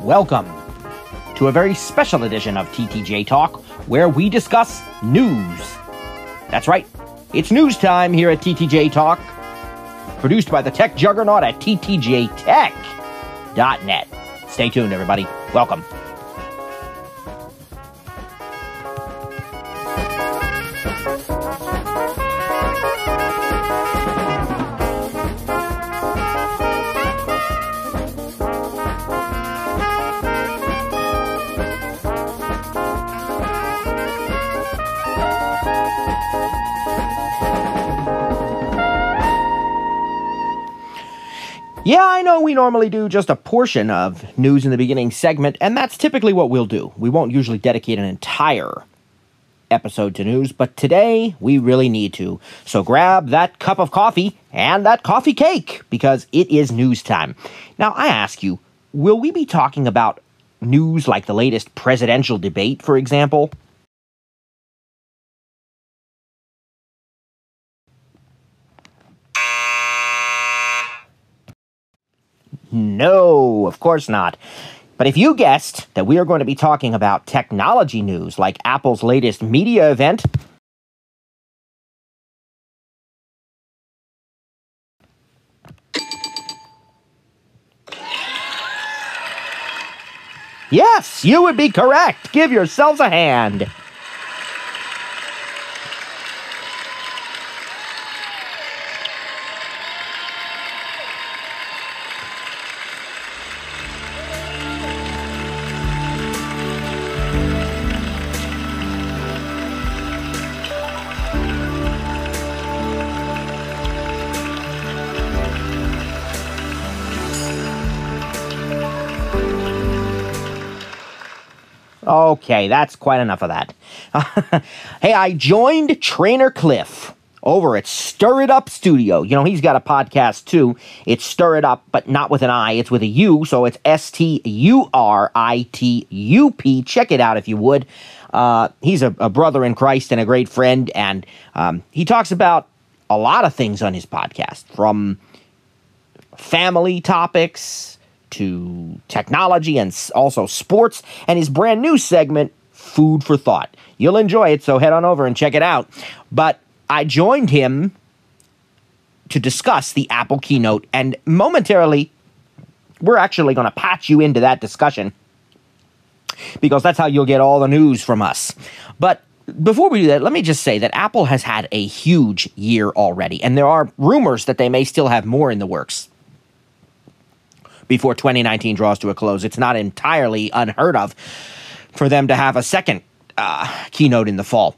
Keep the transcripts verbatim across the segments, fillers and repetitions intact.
welcome to a very special edition of T T J Talk, where we discuss news. That's right, it's news time here at T T J Talk, produced by the tech juggernaut at T T J tech dot net. Stay tuned, everybody. Welcome. Yeah, I know we normally do just a portion of news in the beginning segment, and that's typically what we'll do. We won't usually dedicate an entire episode to news, but today we really need to. So grab that cup of coffee and that coffee cake, because it is news time. Now, I ask you, will we be talking about news like the latest presidential debate, for example? No, of course not. But if you guessed that we are going to be talking about technology news like Apple's latest media event, yes, you would be correct. Give yourselves a hand. Okay, that's quite enough of that. Hey, I joined Trainer Cliff over at Stir It Up Studio. You know, he's got a podcast too. It's Stir It Up, but not with an I. It's with a U, so it's S T U R I T U P. Check it out if you would. Uh, he's a, a brother in Christ and a great friend, and um, he talks about a lot of things on his podcast, from family topics to technology and also sports, and his brand new segment, Food for Thought. You'll enjoy it, so head on over and check it out. But I joined him to discuss the Apple keynote, and momentarily, we're actually going to patch you into that discussion, because that's how you'll get all the news from us. But before we do that, let me just say that Apple has had a huge year already, and there are rumors that they may still have more in the works before twenty nineteen draws to a close. It's not entirely unheard of for them to have a second uh, keynote in the fall.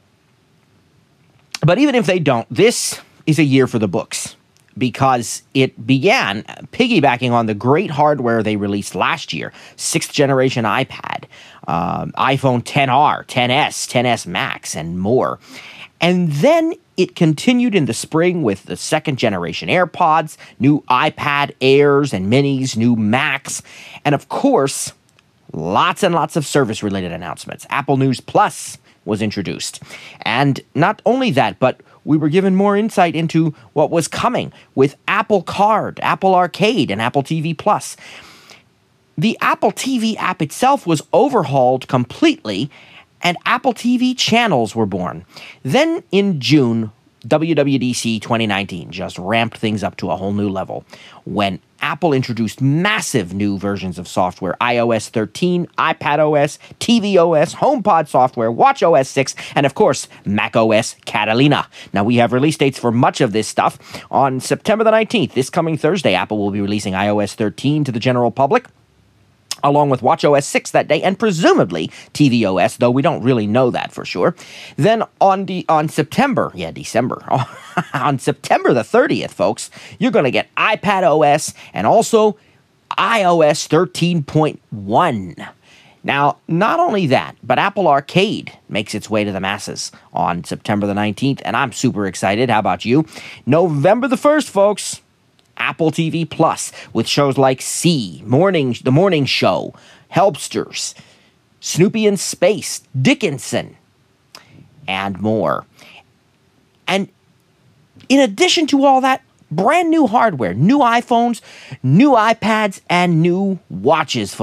But even if they don't, this is a year for the books, because it began piggybacking on the great hardware they released last year: sixth generation iPad, um, iPhone X R, X S, X S Max, and more. And then it continued in the spring with the second generation AirPods, new iPad Airs and Minis, new Macs, and of course, lots and lots of service-related announcements. Apple News Plus was introduced. And not only that, but we were given more insight into what was coming with Apple Card, Apple Arcade, and Apple T V Plus. The Apple T V app itself was overhauled completely, and Apple T V channels were born. Then in June, W W D C twenty nineteen just ramped things up to a whole new level when Apple introduced massive new versions of software: i O S thirteen, iPadOS, tvOS, HomePod software, watchOS six, and of course, macOS Catalina. Now, we have release dates for much of this stuff. On September the nineteenth, this coming Thursday, Apple will be releasing i O S thirteen to the general public, along with watchOS six that day, and presumably tvOS, though we don't really know that for sure. Then on the on September, yeah, December, on September the thirtieth, folks, you're going to get iPadOS and also i O S thirteen point one. Now, not only that, but Apple Arcade makes its way to the masses on September the nineteenth, and I'm super excited. How about you? November the first, folks, Apple T V Plus, with shows like C, Morning, The Morning Show, Helpsters, Snoopy in Space, Dickinson, and more. And in addition to all that, brand new hardware, new iPhones, new iPads, and new watches, folks.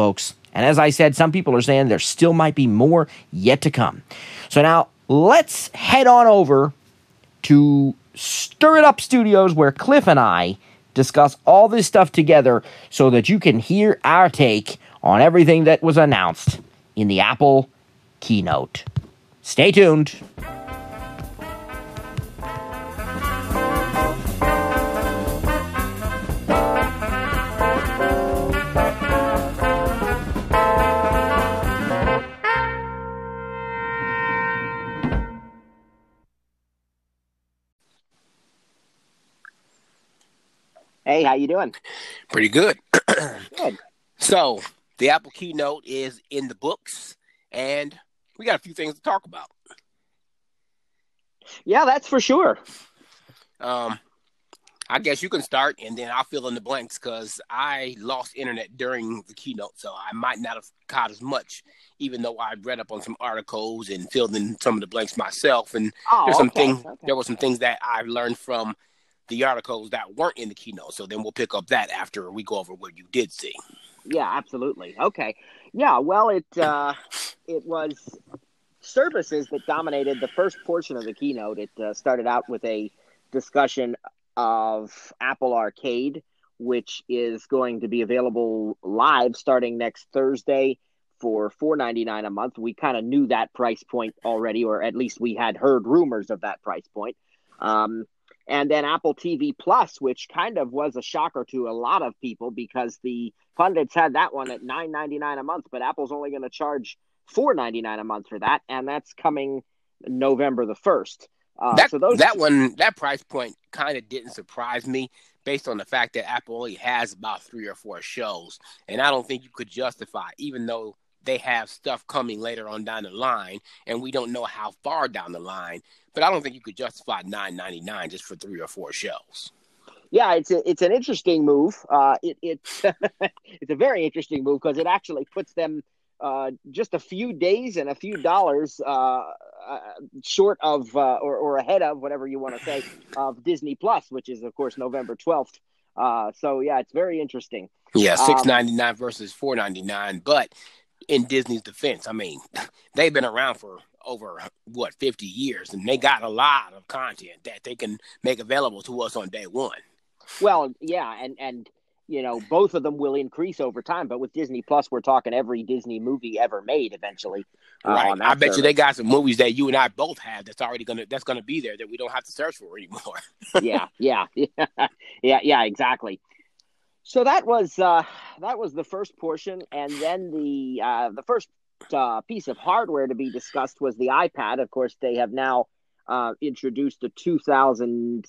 And as I said, some people are saying there still might be more yet to come. So now let's head on over to Stir It Up Studios, where Cliff and I discuss all this stuff together so that you can hear our take on everything that was announced in the Apple keynote. Stay tuned. Hey, how you doing? Pretty good. Good. So, the Apple keynote is in the books, and we got a few things to talk about. Yeah, that's for sure. Um, I guess you can start, and then I'll fill in the blanks, because I lost internet during the keynote, so I might not have caught as much, even though I read up on some articles and filled in some of the blanks myself. And Oh, there's some okay, things, okay. there were some things that I learned from the articles that weren't in the keynote. So then we'll pick up that after we go over what you did see. Yeah, absolutely. Okay. Yeah, well, it uh, it was services that dominated the first portion of the keynote. It uh, started out with a discussion of Apple Arcade, which is going to be available live starting next Thursday for four ninety-nine a month. We kind of knew that price point already, or at least we had heard rumors of that price point. Um, And then Apple T V Plus, which kind of was a shocker to a lot of people because the pundits had that one at nine ninety-nine a month, but Apple's only going to charge four ninety-nine a month for that, and that's coming November the first. Uh, that so those that one, that price point kind of didn't surprise me based on the fact that Apple only has about three or four shows, and I don't think you could justify, even though they have stuff coming later on down the line, and we don't know how far down the line, but I don't think you could justify nine ninety-nine just for three or four shows. Yeah, it's a, it's an interesting move. Uh, it, it's it's a very interesting move because it actually puts them uh, just a few days and a few dollars uh, uh, short of uh, or, or ahead of whatever you want to say of Disney Plus, which is of course November twelfth. Uh, so yeah, it's very interesting. Yeah, six ninety-nine um, versus four ninety-nine, but in Disney's defense, I mean, they've been around for over, what, fifty years, and they got a lot of content that they can make available to us on day one. Well, yeah, and, and you know, both of them will increase over time, but with Disney Plus, we're talking every Disney movie ever made eventually. Uh, Right. on that I bet service. you they got some movies that you and I both have that's already going to, that's going to be there that we don't have to search for anymore. yeah, yeah, yeah, yeah, yeah, exactly. So that was uh, that was the first portion, and then the uh, the first uh, piece of hardware to be discussed was the iPad. Of course, they have now uh, introduced a two thousand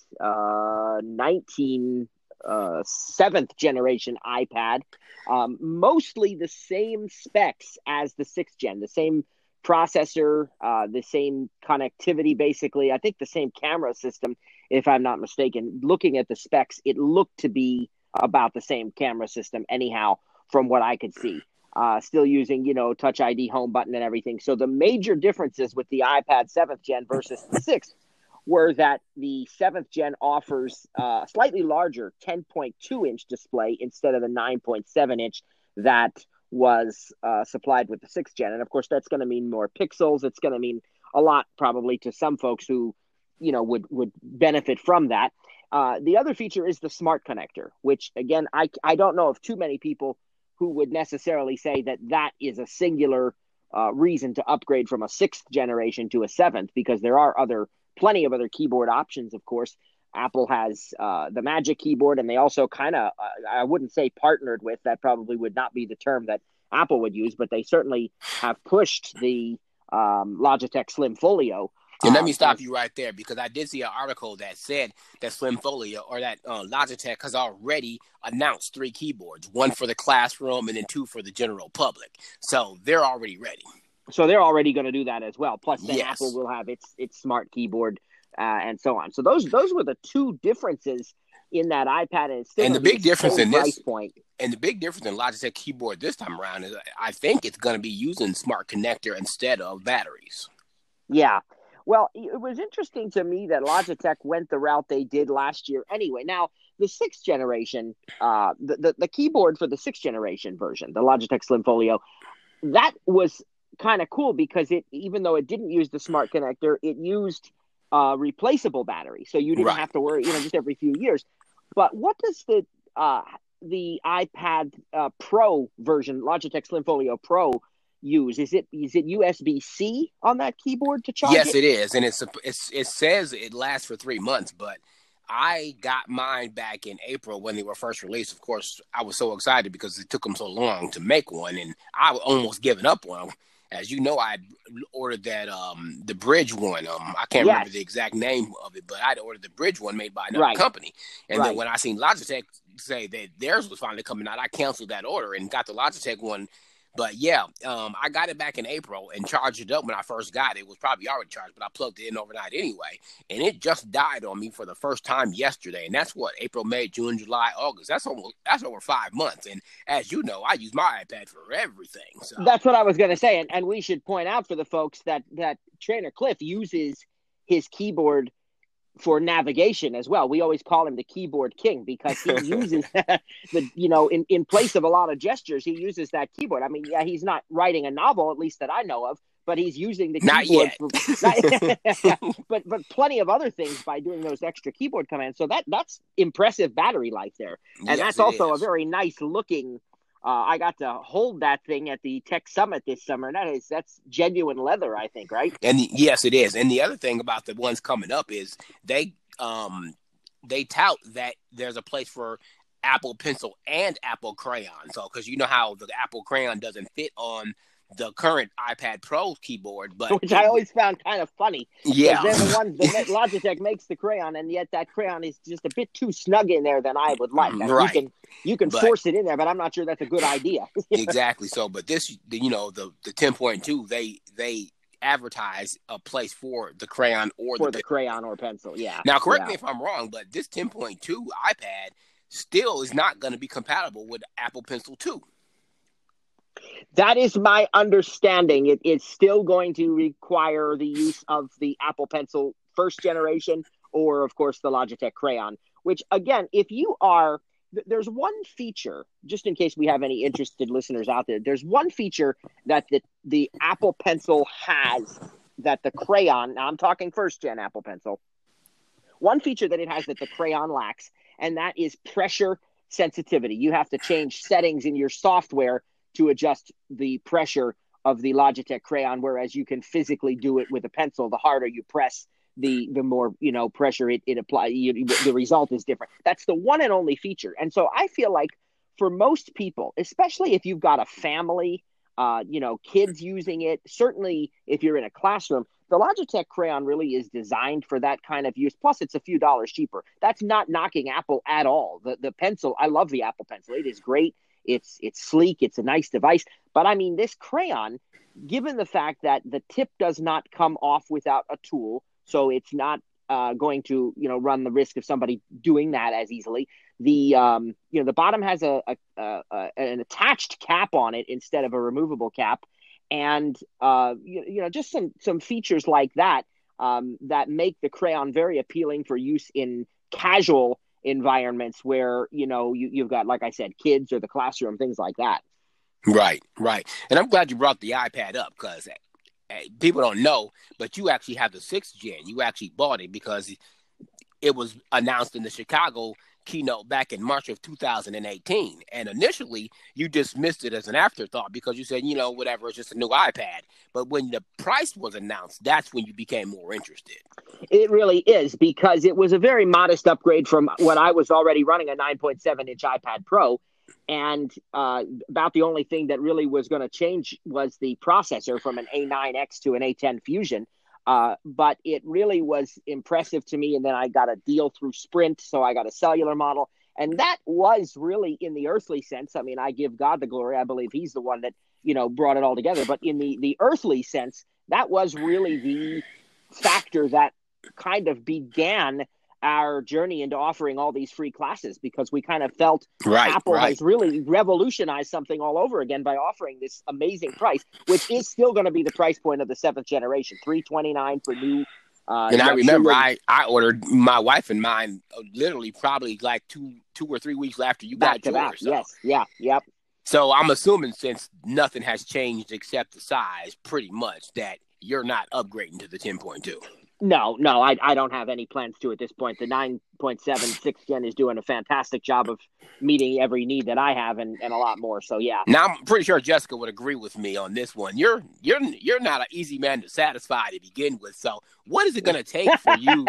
nineteen uh, seventh generation iPad, um, mostly the same specs as the sixth gen, the same processor, uh, the same connectivity, basically. I think the same camera system, if I'm not mistaken. Looking at the specs, it looked to be about the same camera system anyhow, from what I could see. Uh, still using, you know, Touch I D home button and everything. So the major differences with the iPad seventh gen versus the sixth were that the seventh gen offers uh, a slightly larger ten point two inch display instead of the nine point seven inch that was uh, supplied with the sixth gen. And of course, that's going to mean more pixels. It's going to mean a lot probably to some folks who, you know, would, would benefit from that. Uh, the other feature is the smart connector, which, again, I, I don't know of too many people who would necessarily say that that is a singular uh, reason to upgrade from a sixth generation to a seventh, because there are other plenty of other keyboard options, of course. Apple has uh, the Magic Keyboard, and they also kind of, uh, I wouldn't say partnered with, that probably would not be the term that Apple would use, but they certainly have pushed the um, Logitech Slim Folio. And let me Um, stop as- you right there, because I did see an article that said that Slim Folio, or that uh, Logitech has already announced three keyboards, one for the classroom and then two for the general public. So they're already ready. So they're already going to do that as well. Plus, then Yes. Apple will have its its smart keyboard uh, and so on. So those those were the two differences in that iPad, and it's still And the gonna be big difference same in this- price point. And the big difference in Logitech keyboard this time around is I think it's going to be using Smart Connector instead of batteries. Yeah. Well, it was interesting to me that Logitech went the route they did last year anyway. Now, the sixth generation, uh, the, the, the keyboard for the sixth generation version, the Logitech Slim Folio, that was kind of cool because it, even though it didn't use the smart connector, it used uh, replaceable battery. So you didn't Right. have to worry, you know, just every few years. But what does the uh, the iPad uh, Pro version, Logitech Slim Folio Pro, use? Is it is it U S B C on that keyboard to charge Yes, it? it is, and it's, it's it says it lasts for three months, but I got mine back in April when they were first released. Of course, I was so excited because it took them so long to make one, and I was almost giving up on them. As you know, I ordered that um the Bridge one. Um, I can't Yes. remember the exact name of it, but I'd ordered the Bridge one made by another Right. company. And Right. then when I seen Logitech say that theirs was finally coming out, I canceled that order and got the Logitech one. But yeah, um, I got it back in April and charged it up when I first got it. It was probably already charged, but I plugged it in overnight anyway. And it just died on me for the first time yesterday. And that's what, April, May, June, July, August. That's almost that's over five months. And as you know, I use my iPad for everything. So That's what I was going to say, and, and we should point out for the folks that that Trainer Cliff uses his keyboard for navigation as well. We always call him the keyboard king because he uses the, you know, in, in place of a lot of gestures, he uses that keyboard. I mean, yeah, he's not writing a novel, at least that I know of, but he's using the Not keyboard yet. for, not, but but plenty of other things by doing those extra keyboard commands. So that that's impressive battery life there, and Yes, that's it also is. a very nice looking. Uh, I got to hold that thing at the Tech Summit this summer. And that is that's genuine leather, I think, right? And the, yes, it is. And the other thing about the ones coming up is they um they tout that there's a place for Apple Pencil and Apple Crayon. So because you know how the Apple Crayon doesn't fit on the current iPad Pro keyboard, but Which I always found kind of funny. yeah, They're the ones that Logitech makes the crayon, and yet that crayon is just a bit too snug in there than I would like. I mean, Right. You can you can But- force it in there, but I'm not sure that's a good idea. exactly. So, but this, you know, the the ten point two, they they advertise a place for the crayon or For the, the pen- crayon or pencil, yeah. Now, correct yeah. me if I'm wrong, but this ten point two iPad still is not going to be compatible with Apple Pencil two. That is my understanding. It, it's still going to require the use of the Apple Pencil first generation or, of course, the Logitech Crayon, which, again, if you are th- – there's one feature, just in case we have any interested listeners out there, there's one feature that the, the Apple Pencil has that the Crayon – now I'm talking first-gen Apple Pencil – one feature that it has that the Crayon lacks, and that is pressure sensitivity. You have to change settings in your software to adjust the pressure of the Logitech Crayon, whereas you can physically do it with a pencil. The harder you press, the the more, you know, pressure it, it applies. The result is different. That's the one and only feature. And so I feel like for most people, especially if you've got a family, uh, you know, kids using it, certainly if you're in a classroom, the Logitech Crayon really is designed for that kind of use. Plus, it's a few dollars cheaper. That's not knocking Apple at all. The the pencil, I love the Apple Pencil. It is great. It's it's sleek. It's a nice device. But I mean, this crayon, given the fact that the tip does not come off without a tool, so it's not uh, going to, you know, run the risk of somebody doing that as easily. The um, you know, the bottom has a, a, a, a an attached cap on it instead of a removable cap, and uh, you, you know, just some some features like that um, that make the crayon very appealing for use in casual environments where, you know, you, you've got, like I said, kids or the classroom, things like that. Right, right. And I'm glad you brought the iPad up because people don't know, but you actually have the sixth gen. You actually bought it because it was announced in the Chicago keynote back in March of two thousand eighteen. And initially, you dismissed it as an afterthought because you said, you know, whatever, it's just a new iPad. But when the price was announced, that's when you became more interested. It really is, because it was a very modest upgrade from what I was already running, a nine point seven inch iPad Pro. And uh, about the only thing that really was going to change was the processor from an A nine X to an A ten Fusion. Uh, but it really was impressive to me. And then I got a deal through Sprint, so I got a cellular model. And that was really, in the earthly sense, I mean, I give God the glory. I believe he's the one that, you know, brought it all together. But in the, the earthly sense, that was really the factor that kind of began our journey into offering all these free classes, because we kind of felt Right, Apple right. has really revolutionized something all over again by offering this amazing price, which is still going to be the price point of the seventh generation, three twenty-nine for new. Uh, And I I'm remember sure I, I ordered my wife and mine uh, literally probably like two two or three weeks after you back got to back. yours. So. Yes, yeah, yep. So I'm assuming, since nothing has changed except the size, pretty much, that you're not upgrading to the ten point two. No, no, I I don't have any plans to at this point. The nine point seven sixth gen is doing a fantastic job of meeting every need that I have, and, and a lot more. So yeah. Now I'm pretty sure Jessica would agree with me on this one. You're you're you're not an easy man to satisfy to begin with. So what is it going to take for you?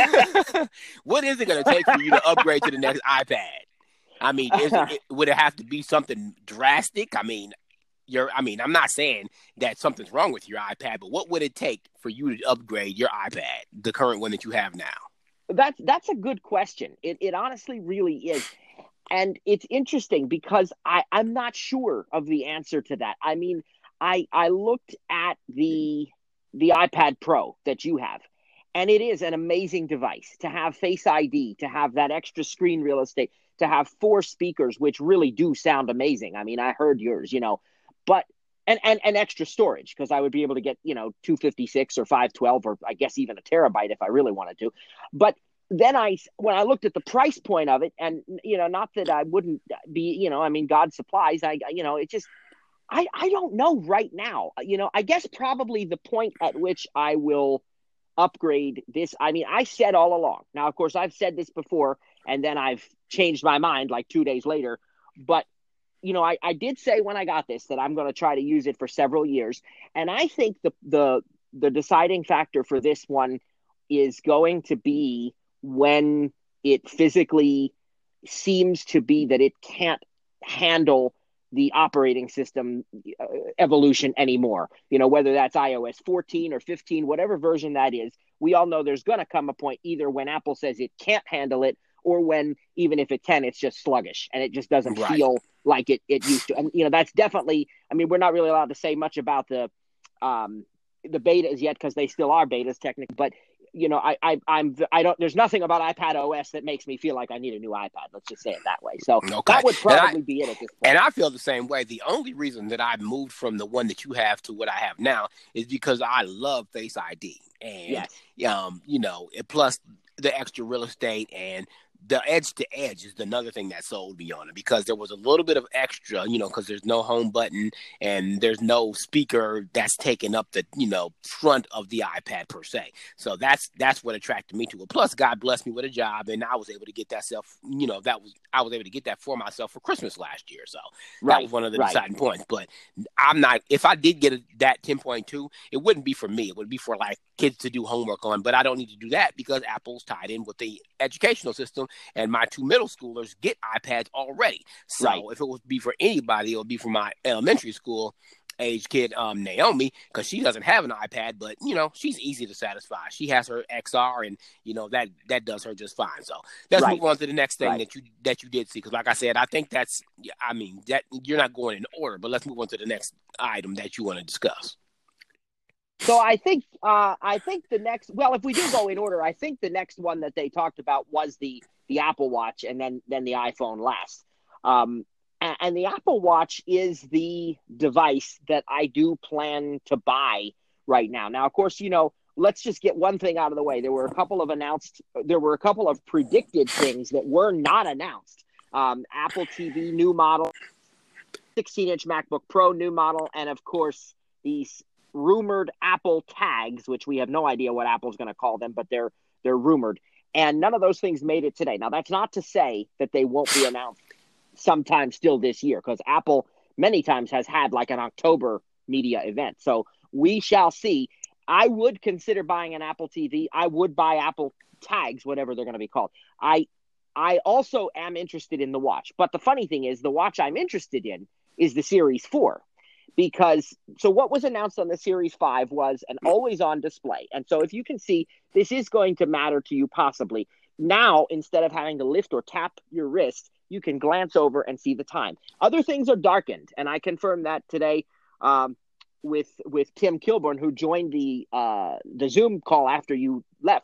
What is it going to take for you to upgrade to the next iPad? I mean, is it, would it have to be something drastic? I mean, you're. I mean, I'm not saying that something's wrong with your iPad, but what would it take for you to upgrade your iPad, the current one that you have now? That's that's a good question. It it honestly really is. And it's interesting because I, I'm not sure of the answer to that. I mean, I I looked at the the iPad Pro that you have, and it is an amazing device to have Face I D, to have that extra screen real estate, to have four speakers, which really do sound amazing. I mean, I heard yours, you know, but and and, and extra storage, because I would be able to get, you know, two fifty-six or five twelve, or I guess even a terabyte if I really wanted to. But then I, when I looked at the price point of it, and, you know, not that I wouldn't be, you know, I mean, God supplies, I, you know, it just, I, I don't know right now, you know, I guess probably the point at which I will upgrade this. I mean, I said all along, now, of course, I've said this before, and then I've changed my mind like two days later, but, you know, I, I did say when I got this that I'm going to try to use it for several years. And I think the, the, the deciding factor for this one is going to be when it physically seems to be that it can't handle the operating system uh, evolution anymore. You know, whether that's i O S fourteen or fifteen, whatever version that is, we all know there's going to come a point either when Apple says it can't handle it, or when, even if it can, it's just sluggish and it just doesn't Right. feel like it, it used to. And, you know, that's definitely, I mean, we're not really allowed to say much about the, um, the betas yet, because they still are betas technically, but you know, I, I, I'm, I don't, there's nothing about iPad O S that makes me feel like I need a new iPad. Let's just say it that way. So Okay. that would probably I, be it at this point. And I feel the same way. The only reason that I moved from the one that you have to what I have now is because I love Face I D. And, Yes. um, you know, plus the extra real estate, and the edge to edge is another thing that sold me on it, because there was a little bit of extra, you know, because there's no home button and there's no speaker that's taking up the, you know, front of the iPad per se. So that's that's what attracted me to it. Plus, God blessed me with a job, and I was able to get that self, you know, that was I was able to get that for myself for Christmas last year. So Right, that was one of the right. deciding points. But I'm not, if I did get a, that ten point two, it wouldn't be for me. It would be for like kids to do homework on. But I don't need to do that because Apple's tied in with the educational system. And my two middle schoolers get iPads already. So Right. if it would be for anybody, it would be for my elementary school age kid, um, Naomi, because she doesn't have an iPad, but, you know, she's easy to satisfy. She has her X R, and, you know, that that does her just fine. So let's Right. move on to the next thing Right. that you that you did see, because like I said, I think that's, I mean, that you're not going in order, but let's move on to the next item that you want to discuss. So I think uh, I think the next, well, if we do go in order, I think the next one that they talked about was the the Apple Watch, and then then the iPhone last. Um, and, and the Apple Watch is the device that I do plan to buy right now. Now, of course, you know, let's just get one thing out of the way. There were a couple of announced, there were a couple of predicted things that were not announced. Um, Apple T V new model, sixteen inch MacBook Pro new model, and of course these rumored Apple tags, which we have no idea what Apple's going to call them, but they're they're rumored. And none of those things made it today. Now, that's not to say that they won't be announced sometime still this year, because Apple many times has had like an October media event. So we shall see. I would consider buying an Apple T V. I would buy Apple tags, whatever they're going to be called. I I also am interested in the watch. But the funny thing is, the watch I'm interested in is the Series four. Because, so what was announced on the Series five was an always-on display. And so if you can see, this is going to matter to you possibly. Now, instead of having to lift or tap your wrist, you can glance over and see the time. Other things are darkened, and I confirmed that today um, with with Tim Kilburn, who joined the uh, the Zoom call after you left.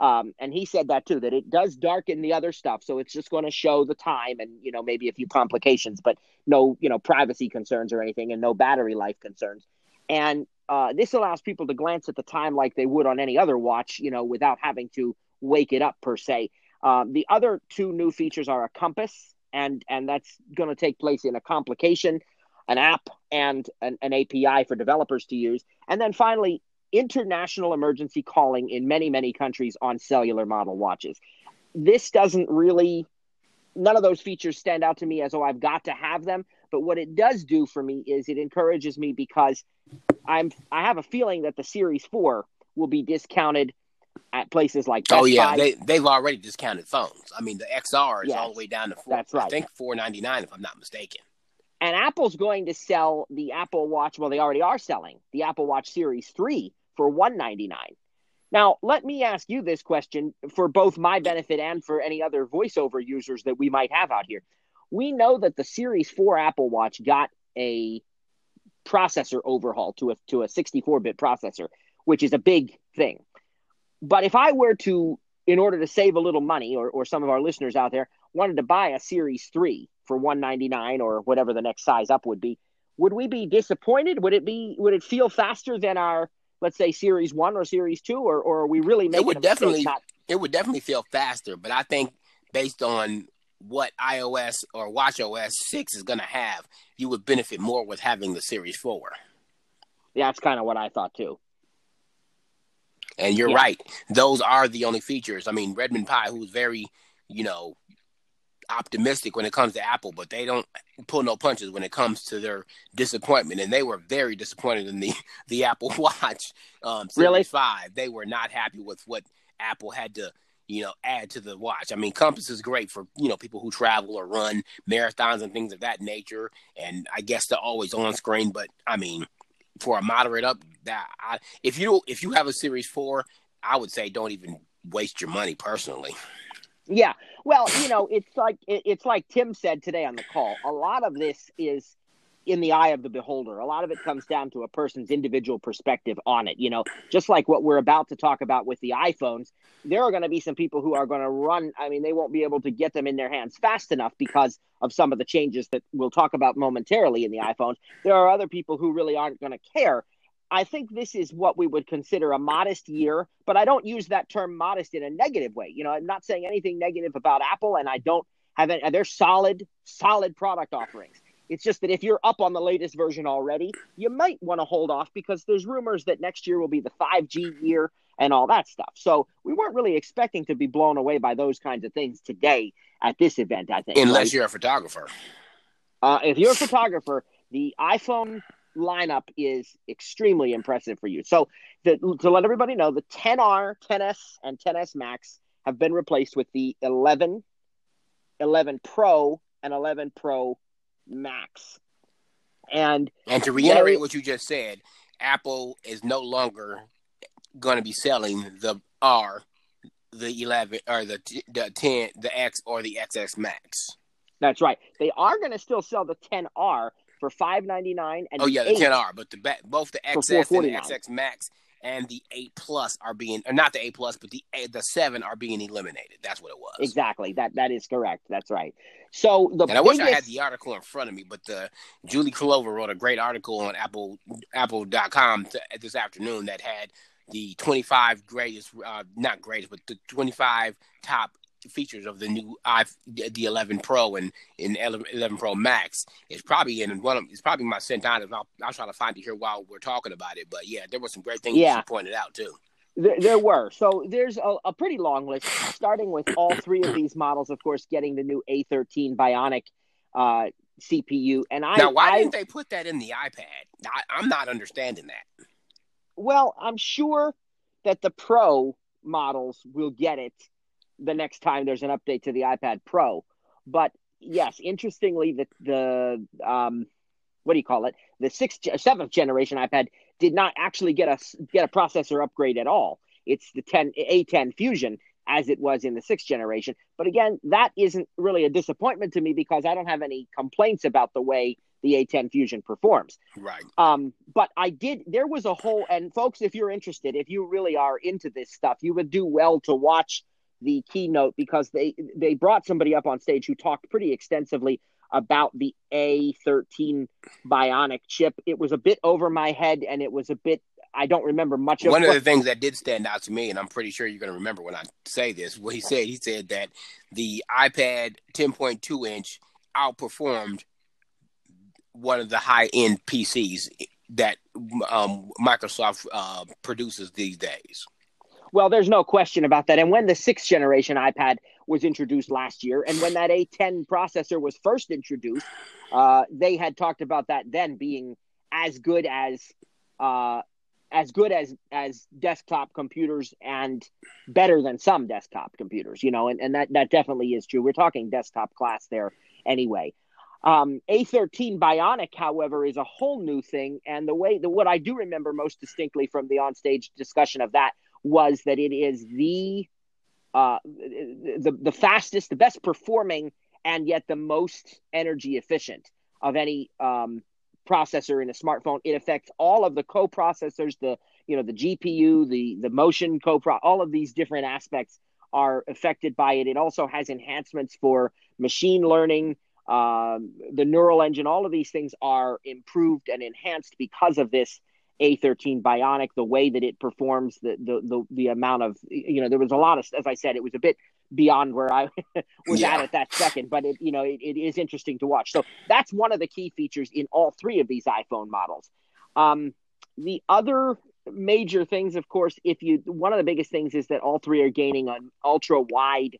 Um, and he said that too, that it does darken the other stuff. So it's just going to show the time and, you know, maybe a few complications, but no, you know, privacy concerns or anything and no battery life concerns. And uh, this allows people to glance at the time like they would on any other watch, you know, without having to wake it up per se. Um, the other two new features are a compass, and, and that's going to take place in a complication, an app, and an, an A P I for developers to use. And then finally, international emergency calling in many, many countries on cellular model watches. This doesn't really, none of those features stand out to me as, oh, I've got to have them. But what it does do for me is it encourages me because I'm, I have a feeling that the Series four will be discounted at places like Best Oh yeah, Buy. they they've already discounted phones. I mean, the X R is Yes, all the way down to four. that's right. I think four ninety nine, if I'm not mistaken. And Apple's going to sell the Apple Watch. Well, they already are selling the Apple Watch Series three for one ninety-nine. Now, let me ask you this question for both my benefit and for any other voiceover users that we might have out here. We know that the Series four Apple Watch got a processor overhaul to a to a sixty-four bit processor, which is a big thing. But if I were to, in order to save a little money, or, or some of our listeners out there wanted to buy a Series three for one ninety-nine or whatever the next size up would be, would we be disappointed? Would it be would it feel faster than our, let's say, Series one or Series two, or, or are we really making It would a mistake definitely not- it would definitely feel faster, but I think based on what iOS or watchOS six is going to have, you would benefit more with having the Series four. Yeah, that's kind of what I thought too. And you're Yeah. right. Those are the only features. I mean, Redmond Pie, who's very, you know, optimistic when it comes to Apple, but they don't pull no punches when it comes to their disappointment. And they were very disappointed in the, the Apple Watch um, Series Really? five. They were not happy with what Apple had to, you know, add to the watch. I mean, Compass is great for, you know, people who travel or run marathons and things of that nature. And I guess they're always on screen, but I mean, for a moderate up, that I, if you if you have a Series four, I would say don't even waste your money personally. Yeah. Well, you know, it's like it, it's like Tim said today on the call. A lot of this is in the eye of the beholder. A lot of it comes down to a person's individual perspective on it. You know, just like what we're about to talk about with the iPhones, there are going to be some people who are going to run. I mean, they won't be able to get them in their hands fast enough because of some of the changes that we'll talk about momentarily in the iPhones. There are other people who really aren't going to care. I think this is what we would consider a modest year, but I don't use that term modest in a negative way. You know, I'm not saying anything negative about Apple, and I don't have any, they're solid, solid product offerings. It's just that if you're up on the latest version already, you might want to hold off because there's rumors that next year will be the five G year and all that stuff. So we weren't really expecting to be blown away by those kinds of things today at this event, I think. Unless right? you're a photographer. Uh, if you're a photographer, the iPhone lineup is extremely impressive for you. So the, to let everybody know, the ten R, ten S, and ten S Max have been replaced with the eleven, eleven Pro, and eleven Pro Max. And And to reiterate they, what you just said, Apple is no longer going to be selling the R, the eleven, or the the ten, the X, or the X S Max. That's right. They are going to still sell the ten R for five ninety-nine and oh yeah, the eight ten R, but the both the X S and the X X Max and the eight Plus are being, or not the eight Plus, but the the seven are being eliminated. That's what it was. Exactly. That that is correct. That's right. So the and I biggest... wish I had the article in front of me, but the Julie Clover wrote a great article on Apple Apple dot com th- this afternoon that had the twenty-five greatest, uh, not greatest, but the twenty-five top features of the new i the eleven Pro and in eleven Pro Max. It's probably in one of it's probably my sent on. I'll, I'll try to find it here while we're talking about it. But yeah, there were some great things yeah. she pointed out too. There, there were. So there's a, a pretty long list, starting with all three of these models, of course, getting the new A thirteen Bionic uh, C P U. And I now, why I, didn't they put that in the iPad? I, I'm not understanding that. Well, I'm sure that the Pro models will get it the next time there's an update to the iPad Pro. But yes, interestingly, the the um, what do you call it? The sixth, seventh generation iPad did not actually get a get a processor upgrade at all. It's the ten A ten Fusion as it was in the sixth generation. But again, that isn't really a disappointment to me because I don't have any complaints about the way the A ten Fusion performs. Right. Um, but I did, there was a whole, and folks, if you're interested, if you really are into this stuff, you would do well to watch the keynote because they, they brought somebody up on stage who talked pretty extensively about the A thirteen Bionic chip. It was a bit over my head and it was a bit, I don't remember much of One what, of the things that did stand out to me, and I'm pretty sure you're going to remember when I say this, what he said, he said that the iPad ten point two inch outperformed one of the high-end P Cs that um, Microsoft uh, produces these days. Well, there's no question about that. And when the sixth generation iPad was introduced last year, and when that A ten processor was first introduced, uh, they had talked about that then being as good as uh, as good as as desktop computers and better than some desktop computers. You know, and, and that that definitely is true. We're talking desktop class there anyway. Um, A thirteen Bionic, however, is a whole new thing, and the way the what I do remember most distinctly from the onstage discussion of that was that it is the uh, the the fastest, the best performing, and yet the most energy efficient of any um, processor in a smartphone. It affects all of the co-processors, the you know the G P U, the the motion co-pro, all of these different aspects are affected by it. It also has enhancements for machine learning. Um, the neural engine, all of these things are improved and enhanced because of this A thirteen Bionic, the way that it performs, the, the the the amount of, you know, there was a lot of, as I said, it was a bit beyond where I was yeah. at at that second, but it, you know, it, it is interesting to watch. So that's one of the key features in all three of these iPhone models. Um, the other major things, of course, if you, one of the biggest things is that all three are gaining an ultra wide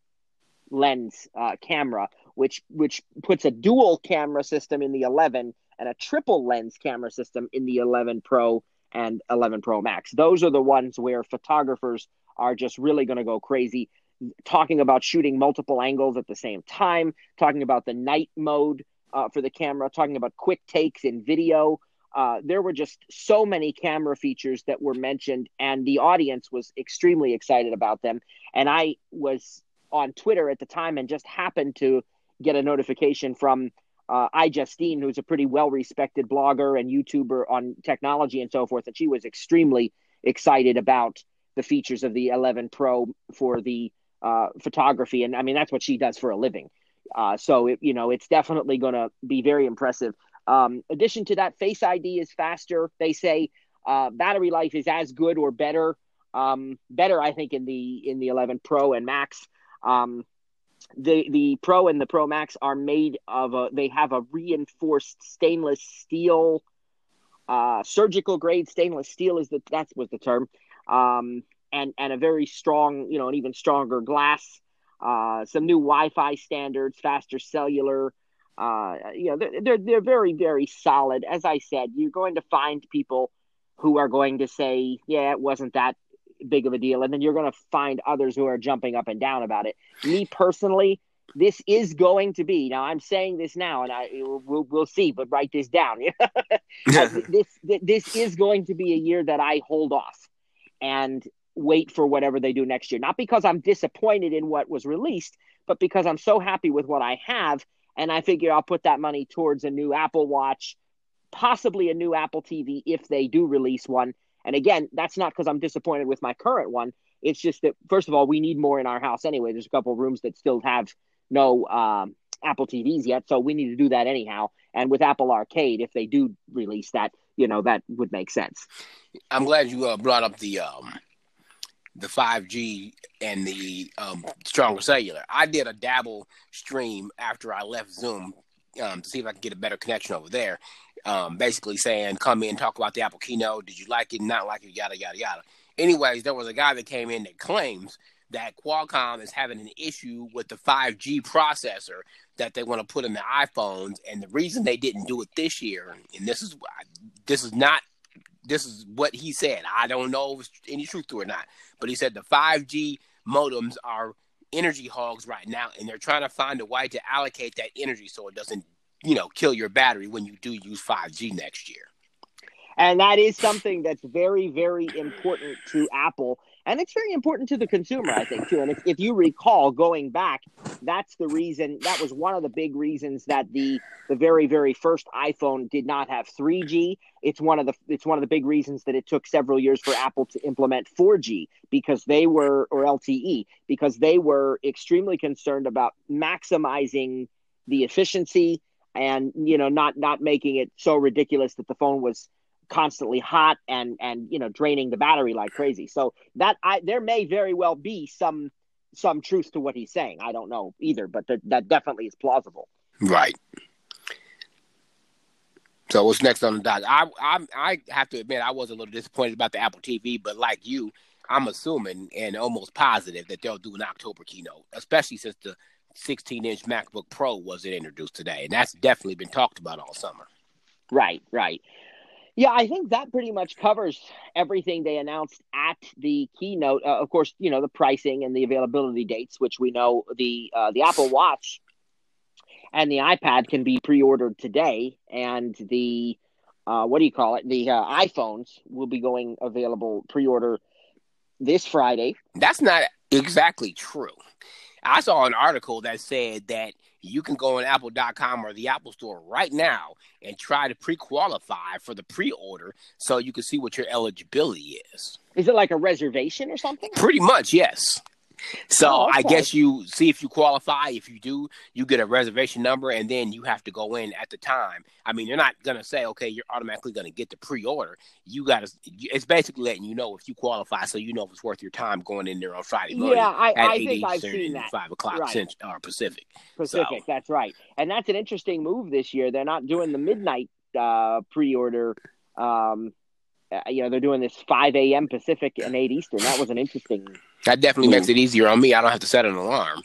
lens uh, camera, which which puts a dual camera system in the eleven and a triple lens camera system in the eleven Pro and eleven Pro Max. Those are the ones where photographers are just really going to go crazy, talking about shooting multiple angles at the same time, talking about the night mode uh, for the camera, talking about quick takes in video. Uh, there were just so many camera features that were mentioned, and the audience was extremely excited about them. And I was on Twitter at the time and just happened to get a notification from uh, iJustine, who's a pretty well-respected blogger and YouTuber on technology and so forth, and she was extremely excited about the features of the eleven Pro for the uh, photography. And I mean, that's what she does for a living. Uh, so, it, you know, it's definitely going to be very impressive. Um, addition to that, Face I D is faster. They say uh, battery life is as good or better. Um, better, I think, in the in the eleven Pro and Max. Um, the the Pro and the Pro Max are made of a, they have a reinforced stainless steel, uh, surgical grade stainless steel is the, that was the term. Um, and, and a very strong, you know, an even stronger glass, uh, some new Wi-Fi standards, faster cellular, uh, you know, they're, they're, they're very, very solid. As I said, you're going to find people who are going to say, yeah, it wasn't that big of a deal. And then you're going to find others who are jumping up and down about it. Me personally, this is going to be, now I'm saying this now and I we'll, we'll see, but write this down. this, this is going to be a year that I hold off and wait for whatever they do next year. Not because I'm disappointed in what was released, but because I'm so happy with what I have. And I figure I'll put that money towards a new Apple Watch, possibly a new Apple T V if they do release one. And again, that's not because I'm disappointed with my current one. It's just that, first of all, we need more in our house anyway. There's a couple of rooms that still have no um, Apple T Vs yet, so we need to do that anyhow. And with Apple Arcade, if they do release that, you know, that would make sense. I'm glad you uh, brought up the um, the five G and the um, stronger cellular. I did a dabble stream after I left Zoom um, to see if I could get a better connection over there. Um, basically saying, come in, talk about the Apple keynote. Did you like it, not like it, yada, yada, yada. Anyways, there was a guy that came in that claims that Qualcomm is having an issue with the five G processor that they want to put in the iPhones. And the reason they didn't do it this year, and this is this is not, this is what he said. I don't know if it's any truth to it or not. But he said the five G modems are energy hogs right now, and they're trying to find a way to allocate that energy so it doesn't, you know, kill your battery when you do use five G next year. And that is something that's very, very important to Apple. And it's very important to the consumer, I think, too. And if, if you recall, going back, that's the reason, that was one of the big reasons that the the very, very first iPhone did not have three G. It's one of the it's one of the big reasons that it took several years for Apple to implement four G, because they were, or L T E, because they were extremely concerned about maximizing the efficiency and, you know, not not making it so ridiculous that the phone was constantly hot and and you know draining the battery like crazy. So that I there may very well be some some truth to what he's saying. I don't know either, but th- that definitely is plausible. Right. So what's next on the docket? I I I have to admit I was a little disappointed about the Apple T V, but like you, I'm assuming and almost positive that they'll do an October keynote, especially since the sixteen inch MacBook Pro wasn't introduced today, and that's definitely been talked about all summer. Right, right. Yeah, I think that pretty much covers everything they announced at the keynote. Uh, of course, you know, the pricing and the availability dates, which we know the uh, the Apple Watch and the iPad can be pre-ordered today, and the uh, what do you call it? The uh, iPhones will be going available pre-order this Friday. That's not exactly true. I saw an article that said that you can go on apple dot com or the Apple Store right now and try to pre-qualify for the pre-order so you can see what your eligibility is. Is it like a reservation or something? Pretty much, yes. So Oh, okay. I guess you see if you qualify. If you do, you get a reservation number, and then you have to go in at the time. I mean, you're not going to say, okay, you're automatically going to get the pre-order. You got to, it's basically letting you know if you qualify, so you know if it's worth your time going in there on Friday morning Yeah, I, at I eight think I've Eastern seen and that. five o'clock Right. Central, or Pacific. Pacific, So, that's right. And that's an interesting move this year. They're not doing the midnight uh, pre-order. Um, uh, you know, they're doing this five a.m. Pacific and eight Eastern. That was an interesting that definitely move. makes it easier on me. I don't have to set an alarm.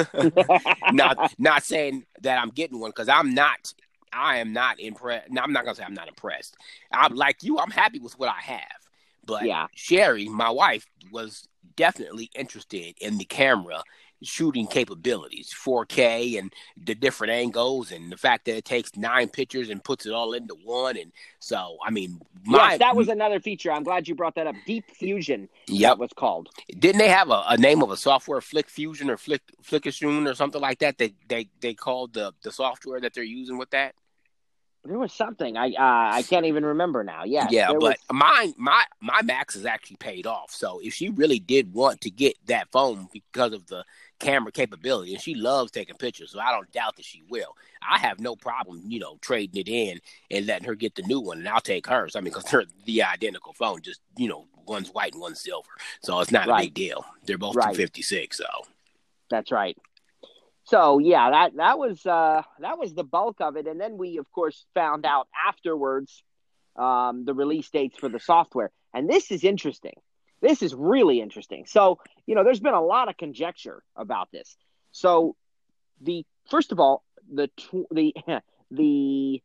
not not saying that I'm getting one, because I'm not. I am not impressed. No, I'm not gonna say I'm not impressed. I'm like you. I'm happy with what I have. But Yeah. Sherry, my wife, was definitely interested in the camera shooting capabilities, four K, and the different angles, and the fact that it takes nine pictures and puts it all into one. And so, I mean, my Yes, that was another feature. I'm glad you brought that up. Deep Fusion, Yep. that was called. Didn't they have a, a name of a software, Flick Fusion or Flick Flickishun or something like that? They they they called the the software that they're using with that. There was something. I uh, I can't even remember now. Yes, Yeah, there but was- mine, my my Max is actually paid off. So if she really did want to get that phone because of the camera capability, and she loves taking pictures, so I don't doubt that she will. I have no problem, you know, trading it in and letting her get the new one, and I'll take hers. I mean, because they're the identical phone, just, you know, one's white and one's silver, so it's not a Right. big deal. They're both Right. two fifty-six, so. That's right. So yeah, that that was uh, that was the bulk of it, and then we of course found out afterwards um, the release dates for the software, and this is interesting. This is really interesting. So you know, there's been a lot of conjecture about this. So the first of all, the tw- the the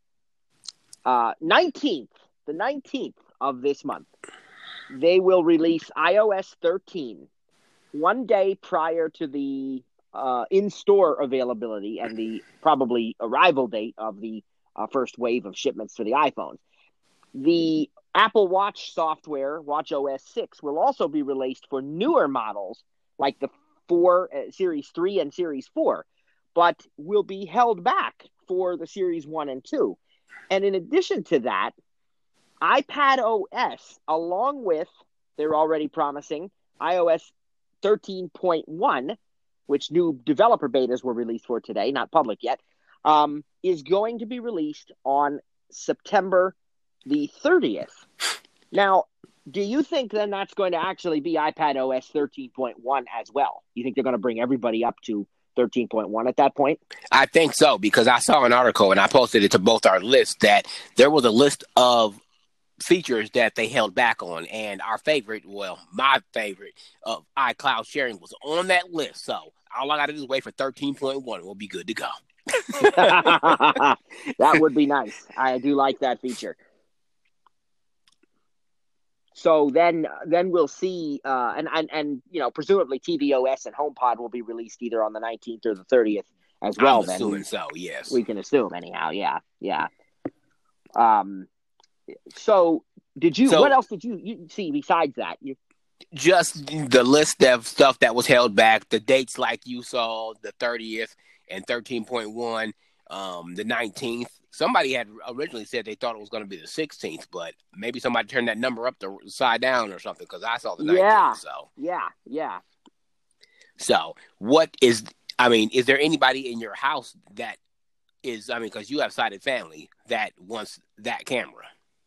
uh, nineteenth, the nineteenth of this month, they will release i O S thirteen, one day prior to the uh, in-store availability and the probably arrival date of the uh, first wave of shipments for the iPhones. The Apple Watch software, Watch O S six, will also be released for newer models like the four, uh, Series three and Series four, but will be held back for the Series one and two. And in addition to that, iPad O S, along with, they're already promising, iOS thirteen point one, which new developer betas were released for today, not public yet, um, is going to be released on September the thirtieth. Now, do you think then that's going to actually be iPad O S thirteen point one as well? You think they're going to bring everybody up to thirteen point one at that point? I think so, because I saw an article, and I posted it to both our lists, that there was a list of features that they held back on, and our favorite, well, my favorite of iCloud sharing was on that list. So all I got to do is wait for thirteen point one. We'll be good to go. That would be nice. I do like that feature. So then, then we'll see, uh, and, and and you know, presumably tvOS and HomePod will be released either on the nineteenth or the thirtieth as well. I'm then assuming we, so, yes. we can assume anyhow. Yeah, yeah. Um. So, did you? So- what else did you, you see besides that? You, just the list of stuff that was held back, the dates like you saw, the thirtieth and thirteen point one, um, the nineteenth. Somebody had originally said they thought it was going to be the sixteenth, but maybe somebody turned that number up the side down or something because I saw the nineteenth. Yeah, so yeah, yeah. So what is, I mean, is there anybody in your house that is, I mean, because you have sighted family that wants that camera?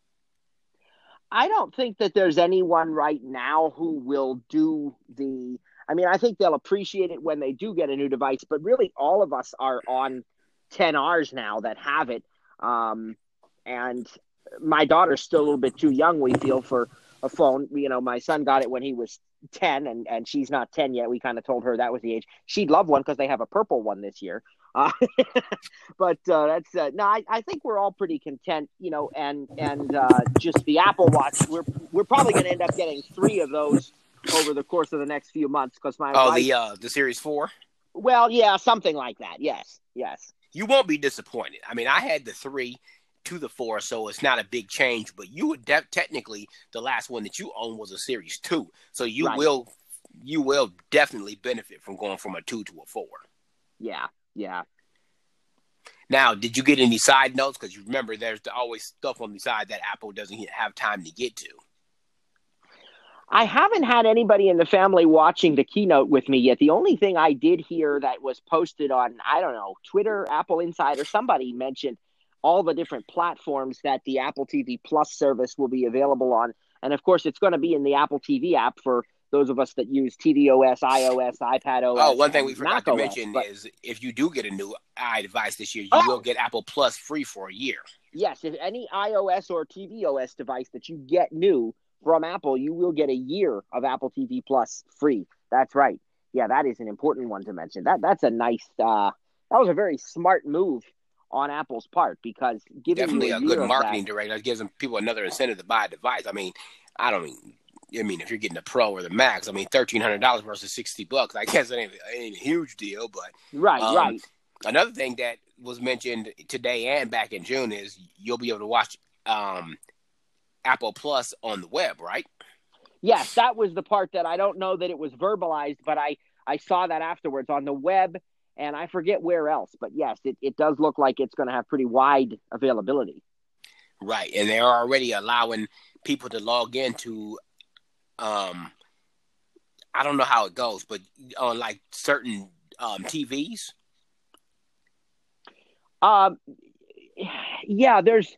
I don't think that there's anyone right now who will do the, I mean, I think they'll appreciate it when they do get a new device, but really all of us are on ten R's now that have it. Um, and my daughter's still a little bit too young, we feel, for a phone. You know, my son got it when he was ten, and, and she's not ten yet. We kind of told her that was the age. She'd love one because they have a purple one this year. Uh, but uh, that's uh, no, I, I think we're all pretty content, you know, and and uh, just the Apple Watch. We're we're probably going to end up getting three of those over the course of the next few months because my oh wife, the uh, the Series Four. Well, yeah, something like that. Yes, yes. You won't be disappointed. I mean, I had the three to the four, so it's not a big change. But you would de- technically the last one that you owned was a Series Two, so you Right. will you will definitely benefit from going from a two to a four. Yeah, yeah. Now, did you get any side notes? Because you remember, there's always stuff on the side that Apple doesn't have time to get to. I haven't had anybody in the family watching the keynote with me yet. The only thing I did hear that was posted on, I don't know, Twitter, Apple Insider, somebody mentioned all the different platforms that the Apple T V Plus service will be available on. And of course, it's going to be in the Apple T V app for those of us that use tvOS, iOS, iPadOS. Oh, one thing we forgot to macOS, mention but, is if you do get a new iDevice this year, you Oh! will get Apple Plus free for a year. Yes, if any iOS or tvOS device that you get new from Apple, you will get a year of Apple T V Plus free. That's right. Yeah, that is an important one to mention. That That's a nice, uh, that was a very smart move on Apple's part because giving Definitely you a, a year good of marketing that, director. It gives them people another incentive to buy a device. I mean, I don't mean, I mean, if you're getting the Pro or the Max, I mean, thirteen hundred dollars versus sixty bucks. I guess it ain't, it ain't a huge deal, but Right, um, right. another thing that was mentioned today and back in June is you'll be able to watch um, Apple Plus on the web, right? Yes, that was the part that I don't know that it was verbalized, but I, I saw that afterwards on the web, and I forget where else. But yes, it, it does look like it's going to have pretty wide availability. Right, and they're already allowing people to log into, um, I don't know how it goes, but on like certain um, T Vs. Um, yeah, there's,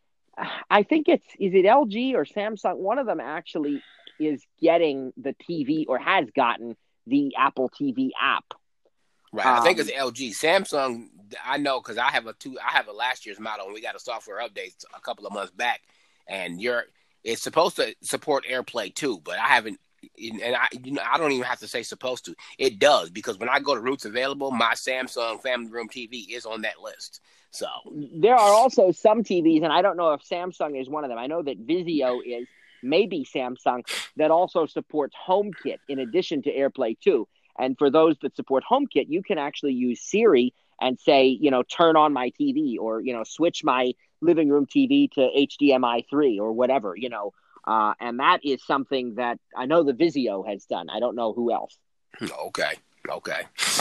I think it's, is it L G or Samsung? One of them actually is getting the T V or has gotten the Apple T V app. Right, I think Um, it's L G. Samsung, I know because I have a two. I have a last year's model, and we got a software update a couple of months back, and you're it's supposed to support AirPlay too, but I haven't. And I, you know, I don't even have to say supposed to. It does because when I go to Roots Available, my Samsung Family Room T V is on that list. So There are also some T Vs, and I don't know if Samsung is one of them. I know that Vizio is, maybe Samsung, that also supports HomeKit in addition to AirPlay two. And for those that support HomeKit, you can actually use Siri and say, you know, turn on my T V or, you know, switch my living room T V to H D M I three or whatever, you know. Uh, and that is something that I know the Vizio has done. I don't know who else. okay, okay.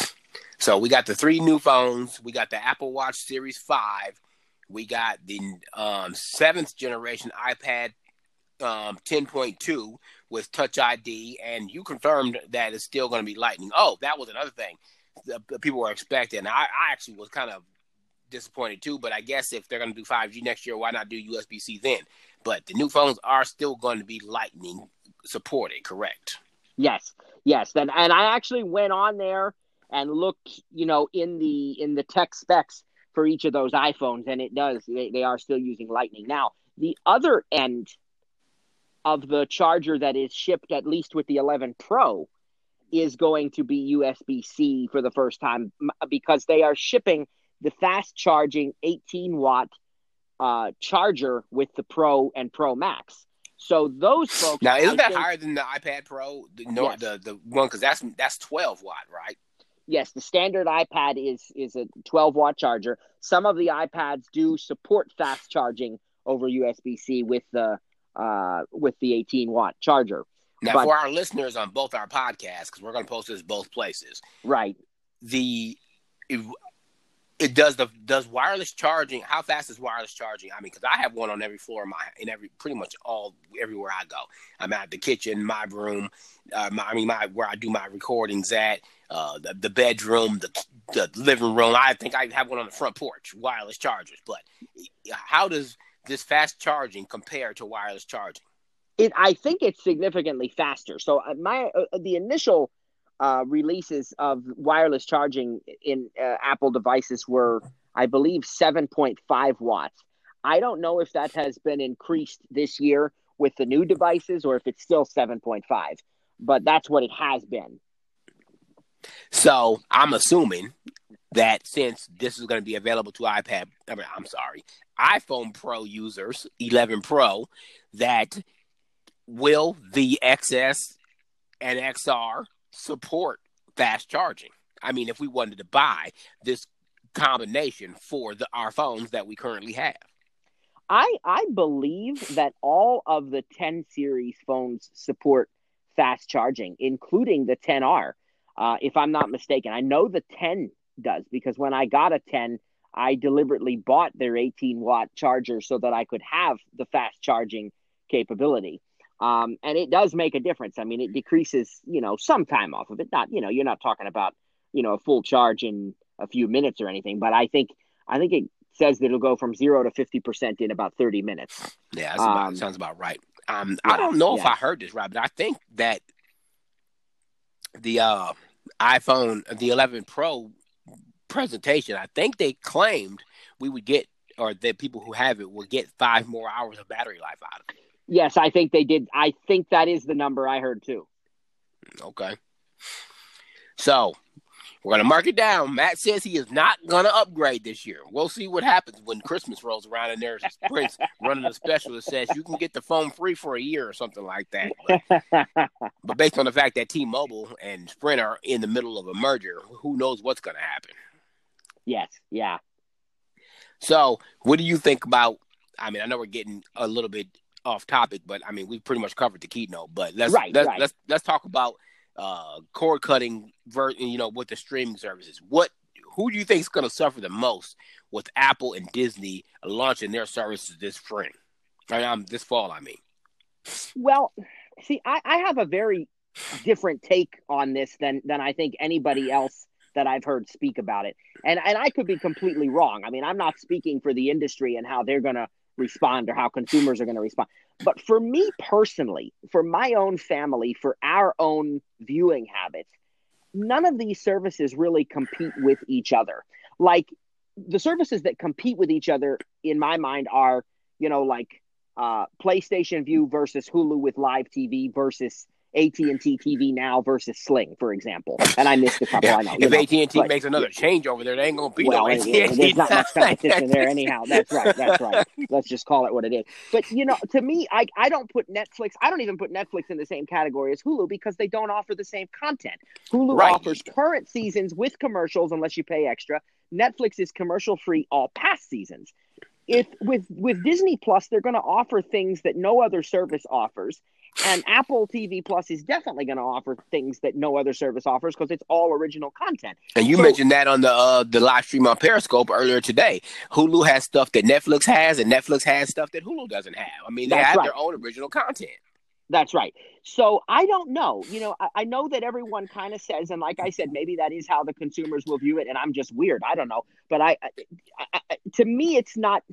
So we got the three new phones. We got the Apple Watch Series five. We got the um, seventh generation iPad um, ten point two with Touch I D, and you confirmed that it's still going to be Lightning. Oh, that was another thing that people were expecting. I, I actually was kind of disappointed too, but I guess if they're going to do five G next year, why not do U S B C then? But the new phones are still going to be Lightning supported, correct? Yes, yes. Then, and I actually went on there and looked, you know, in the in the tech specs for each of those iPhones, and it does. They, they are still using Lightning. Now, the other end of the charger that is shipped, at least with the eleven Pro, is going to be U S B C for the first time because they are shipping the fast charging eighteen watt uh, charger with the Pro and Pro Max. So those folks now isn't I that think, higher than the iPad Pro, the no, yes. the the one because that's that's twelve watt, right? Yes, the standard iPad is is a twelve watt charger. Some of the iPads do support fast charging over U S B C with the uh, with the eighteen watt charger. Now, but, for our listeners on both our podcasts, because we're going to post this both places, right? The it, it does the does wireless charging. How fast is wireless charging? I mean, because I have one on every floor of my in every pretty much all everywhere I go. I'm at the kitchen, my room, uh, my, I mean, my where I do my recordings at, uh, the, the bedroom, the the living room. I think I have one on the front porch, wireless chargers. But how does this fast charging compare to wireless charging? It, I think it's significantly faster. So uh, my uh, the initial uh, releases of wireless charging in uh, Apple devices were, I believe, seven point five watts. I don't know if that has been increased this year with the new devices or if it's still seven point five, but that's what it has been. So I'm assuming that since this is going to be available to iPad, I mean, I'm sorry, iPhone Pro users, eleven Pro, that will the X S and X R support fast charging? I mean, if we wanted to buy this combination for the, our phones that we currently have. I I believe that all of the ten series phones support fast charging, including the ten R, uh, if I'm not mistaken. I know the ten does because when I got a ten, I deliberately bought their eighteen watt charger so that I could have the fast charging capability. Um, and it does make a difference. I mean, it decreases, you know, some time off of it. Not, you know, you're not talking about, you know, a full charge in a few minutes or anything, but I think, I think it says that it'll go from zero to fifty percent in about thirty minutes. Yeah, that's about, um, sounds about right. Um, yeah, I don't know if yeah. I heard this right, but I think that the uh, iPhone, the eleven Pro presentation, I think they claimed we would get, or that people who have it will get five more hours of battery life out of it. Yes, I think they did. I think that is the number I heard too. Okay. So we're going to mark it down. Matt says he is not going to upgrade this year. We'll see what happens when Christmas rolls around and there's Prince running a special that says you can get the phone free for a year or something like that. But, but based on the fact that T-Mobile and Sprint are in the middle of a merger, who knows what's going to happen? Yes, yeah. So what do you think about, I mean, I know we're getting a little bit off topic, but I mean, we've pretty much covered the keynote, but let's, right, let's, right. let's, let's talk about uh, cord cutting, ver- you know, with the streaming services. What, who do you think is going to suffer the most with Apple and Disney launching their services this spring? I mean, um, this fall, I mean. Well, see, I, I have a very different take on this than, than I think anybody else that I've heard speak about it. And, and I could be completely wrong. I mean, I'm not speaking for the industry and how they're going to respond or how consumers are going to respond. But for me personally, for my own family, for our own viewing habits, none of these services really compete with each other. Like the services that compete with each other in my mind are, you know, like uh, PlayStation View versus Hulu with live T V versus A T and T T V Now versus Sling, for example. And I missed a couple. Yeah. I know. If know, A T and T but, makes another change over there, they ain't gonna be well, no A T and T. there's not much competition there anyhow. That's right. That's right. Let's just call it what it is. But you know, to me, I I don't put Netflix. I don't even put Netflix in the same category as Hulu because they don't offer the same content. Hulu Right. offers current seasons with commercials unless you pay extra. Netflix is commercial free all past seasons. If with with Disney Plus, they're going to offer things that no other service offers. And Apple T V Plus is definitely going to offer things that no other service offers because it's all original content. And you So- mentioned that on the uh, the live stream on Periscope earlier today. Hulu has stuff that Netflix has, and Netflix has stuff that Hulu doesn't have. I mean, they That's have right. their own original content. That's right. So I don't know. You know, I, I know that everyone kind of says, and like I said, maybe that is how the consumers will view it, and I'm just weird. I don't know. But I, I, I to me, it's not.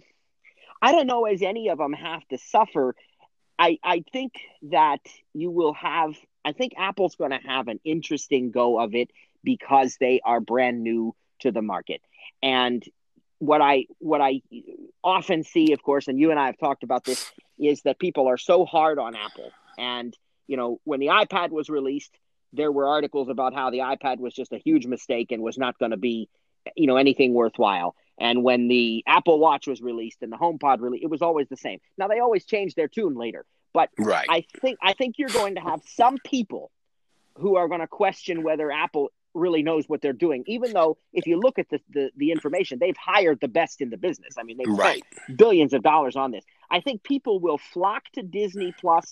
I don't know as any of them have to suffer. I, I think that you will have, I think Apple's going to have an interesting go of it because they are brand new to the market. And what I, what I often see, of course, and you and I have talked about this, is that people are so hard on Apple. And, you know, when the iPad was released, there were articles about how the iPad was just a huge mistake and was not going to be, you know, anything worthwhile. And when the Apple Watch was released and the HomePod released, it was always the same. Now they always change their tune later, but Right. I think I think you're going to have some people who are going to question whether Apple really knows what they're doing. Even though if you look at the the, the information, they've hired the best in the business. I mean, they've Right. spent billions of dollars on this. I think people will flock to Disney Plus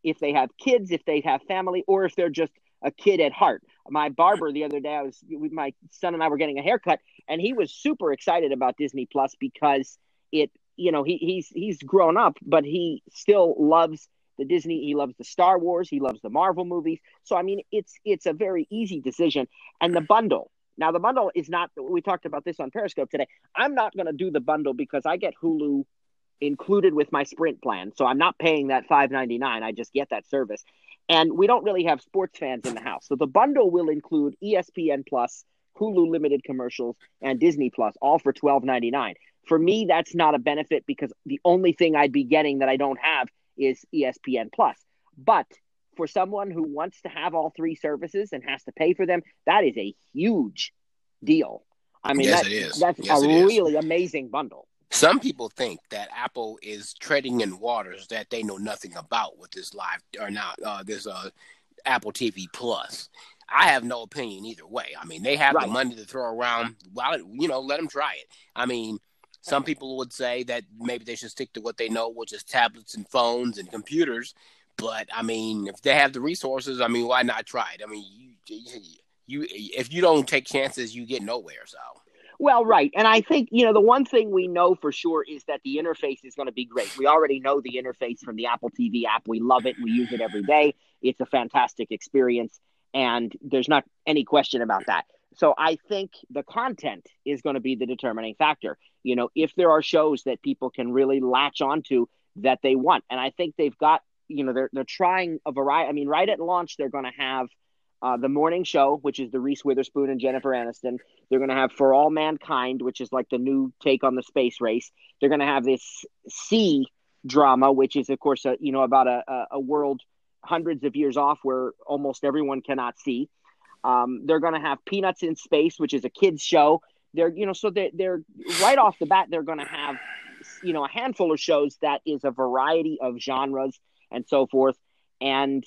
if they have kids, if they have family, or if they're just a kid at heart. My barber the other day, I was with my son and I were getting a haircut, and he was super excited about Disney Plus because it, you know, he he's he's grown up, but he still loves the Disney. He loves the Star Wars. He loves the Marvel movies. So I mean, it's it's a very easy decision. And the bundle. Now the bundle is not. We talked about this on Periscope today. I'm not going to do the bundle because I get Hulu included with my Sprint plan, so I'm not paying that five ninety-nine. I just get that service. And we don't really have sports fans in the house. So the bundle will include E S P N Plus, Hulu limited commercials, and Disney Plus, all for twelve ninety-nine. For me, that's not a benefit because the only thing I'd be getting that I don't have is E S P N Plus. But for someone who wants to have all three services and has to pay for them, that is a huge deal. I mean, yes, that, it is. that's yes, a it really is. amazing bundle. Some people think that Apple is treading in waters that they know nothing about with this live or not uh, this uh, Apple T V Plus. I have no opinion either way. I mean, they have Right. the money to throw around. Well, you know, let them try it. I mean, some people would say that maybe they should stick to what they know, which is tablets and phones and computers. But I mean, if they have the resources, I mean, why not try it? I mean, you, you if you don't take chances, you get nowhere. So. Well, right. And I think, you know, the one thing we know for sure is that the interface is going to be great. We already know the interface from the Apple T V app. We love it. We use it every day. It's a fantastic experience. And there's not any question about that. So I think the content is going to be the determining factor. You know, if there are shows that people can really latch onto that they want. And I think they've got, you know, they're, they're trying a variety. I mean, right at launch, they're going to have Uh, the morning show, which is the Reese Witherspoon and Jennifer Aniston. They're going to have For All Mankind, which is like the new take on the space race. They're going to have this sea drama, which is, of course, a, you know, about a, a world hundreds of years off where almost everyone cannot see. Um, they're going to have Peanuts in Space, which is a kids show. They're, you know, so they're, they're right off the bat, they're going to have, you know, a handful of shows that is a variety of genres and so forth. And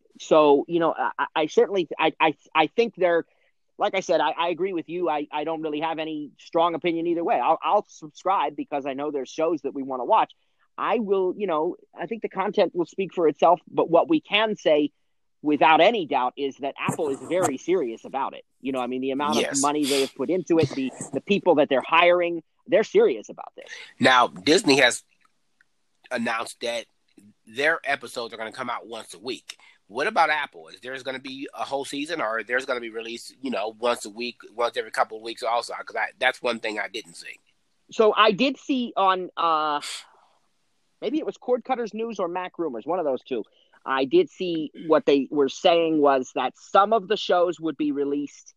So, you know, I, I certainly, I, I, I think they're, like I said, I, I agree with you. I, I don't really have any strong opinion either way. I'll, I'll subscribe because I know there's shows that we want to watch. I will, you know, I think the content will speak for itself. But what we can say without any doubt is that Apple is very serious about it. You know, I mean, the amount Yes. of money they have put into it, the, the people that they're hiring, they're serious about this. Now, Disney has announced that their episodes are going to come out once a week. What about Apple? Is there's going to be a whole season, or there's going to be released, you know, once a week, once every couple of weeks also? Because that's one thing I didn't see. So I did see on, uh, maybe it was Cord Cutters News or Mac Rumors, one of those two. I did see what they were saying was that some of the shows would be released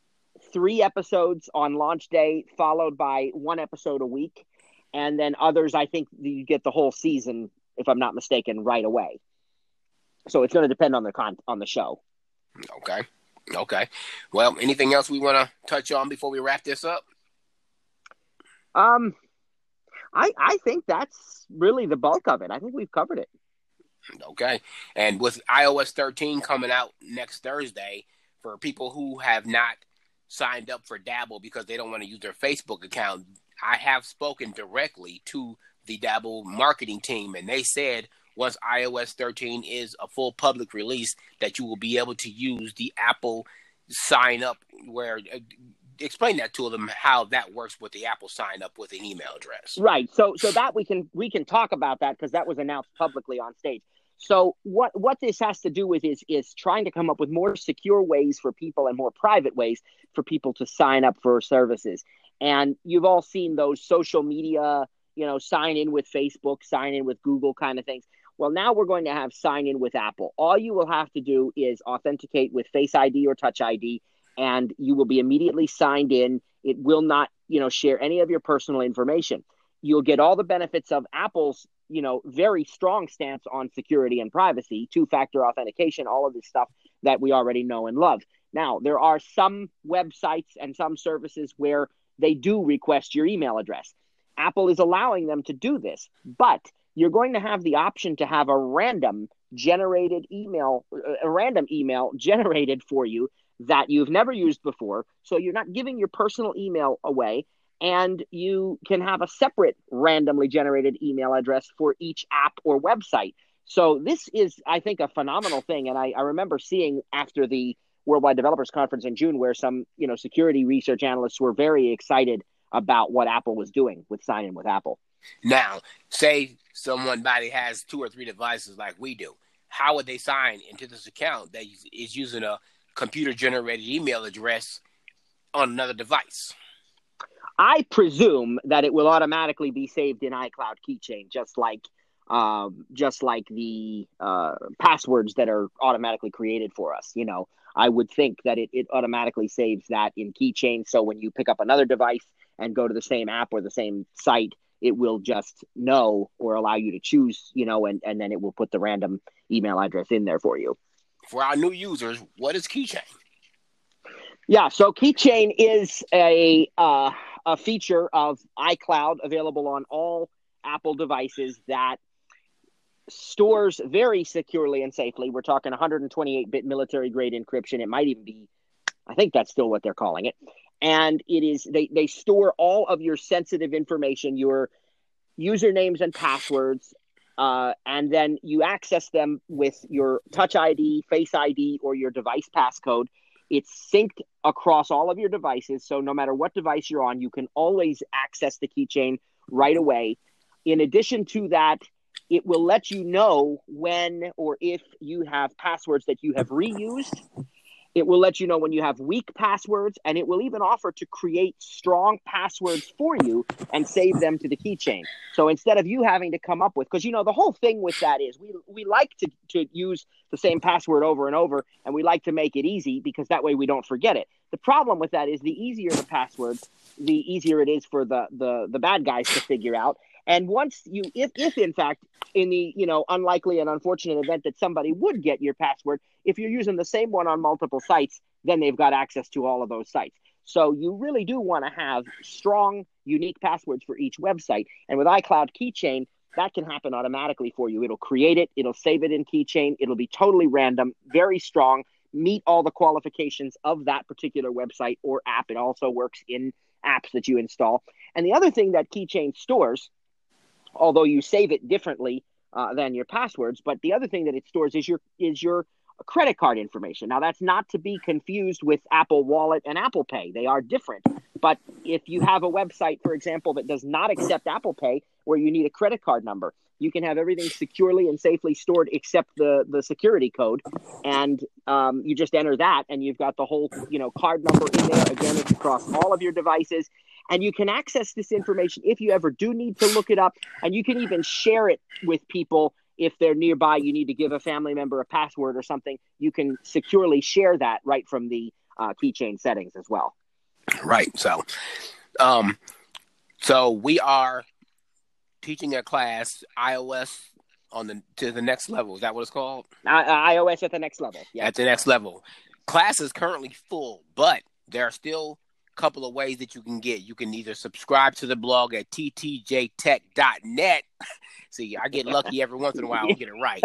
three episodes on launch day, followed by one episode a week. And then others, I think you get the whole season, if I'm not mistaken, right away. So it's going to depend on the con- on the show. Okay. Okay. Well, anything else we want to touch on before we wrap this up? Um, I I think that's really the bulk of it. I think we've covered it. Okay. And with i O S thirteen coming out next Thursday, for people who have not signed up for Dabble because they don't want to use their Facebook account, I have spoken directly to the Dabble marketing team, and they said once i O S thirteen is a full public release, that you will be able to use the Apple sign up. Where uh, explain that to them, how that works with the Apple sign up with an email address. Right. So so that we can we can talk about that because that was announced publicly on stage. So what what this has to do with is is trying to come up with more secure ways for people and more private ways for people to sign up for services. And you've all seen those social media, you know, sign in with Facebook, sign in with Google kind of things. Well, now we're going to have sign in with Apple. All you will have to do is authenticate with Face I D or Touch I D, and you will be immediately signed in. It will not, you know, share any of your personal information. You'll get all the benefits of Apple's, you know, very strong stance on security and privacy, two-factor authentication, all of this stuff that we already know and love. Now, there are some websites and some services where they do request your email address. Apple is allowing them to do this, but you're going to have the option to have a random generated email, a random email generated for you that you've never used before. So you're not giving your personal email away, and you can have a separate randomly generated email address for each app or website. So this is, I think, a phenomenal thing. And I, I remember seeing after the Worldwide Developers Conference in June where some, you know, security research analysts were very excited about what Apple was doing with Sign In with Apple. Now, say somebody has two or three devices like we do. How would they sign into this account that is using a computer-generated email address on another device? I presume that it will automatically be saved in iCloud Keychain, just like um, just like the uh, passwords that are automatically created for us. You know, I would think that it, it automatically saves that in Keychain. So when you pick up another device and go to the same app or the same site, it will just know or allow you to choose, you know, and, and then it will put the random email address in there for you. For our new users, what is Keychain? Yeah, so Keychain is a uh, a feature of iCloud available on all Apple devices that stores very securely and safely. We're talking one hundred twenty-eight bit military grade encryption. It might even be, I think that's still what they're calling it. And it is they, they store all of your sensitive information, your usernames and passwords, uh, and then you access them with your Touch I D, Face I D, or your device passcode. It's synced across all of your devices, so no matter what device you're on, you can always access the Keychain right away. In addition to that, it will let you know when or if you have passwords that you have reused. It will let you know when you have weak passwords, and it will even offer to create strong passwords for you and save them to the Keychain. So instead of you having to come up with, because, you know, the whole thing with that is we we like to, to use the same password over and over, and we like to make it easy because that way we don't forget it. The problem with that is the easier the password, the easier it is for the the, the bad guys to figure out. And once you, if, if in fact, in the, you know, unlikely and unfortunate event that somebody would get your password, if you're using the same one on multiple sites, then they've got access to all of those sites. So you really do want to have strong, unique passwords for each website. And with iCloud Keychain, that can happen automatically for you. It'll create it. It'll save it in Keychain. It'll be totally random, very strong, meet all the qualifications of that particular website or app. It also works in apps that you install. And the other thing that Keychain stores, although you save it differently uh, than your passwords, but the other thing that it stores is your is your credit card information. Now, that's not to be confused with Apple Wallet and Apple Pay. They are different. But if you have a website, for example, that does not accept Apple Pay, where you need a credit card number, you can have everything securely and safely stored except the, the security code. And um, you just enter that, and you've got the whole, you know, card number in there. Again, it's across all of your devices. And you can access this information if you ever do need to look it up. And you can even share it with people if they're nearby. You need to give a family member a password or something. You can securely share that right from the uh, Keychain settings as well. Right. So, um, so we are teaching a class, iOS on the to the next level. Is that what it's called? Uh, iOS at the next level. Yeah. At the next level. Class is currently full, but there are still couple of ways that you can get. You can either subscribe to the blog at t t j tech dot net. See, I get lucky every once in a while. I'll get it right.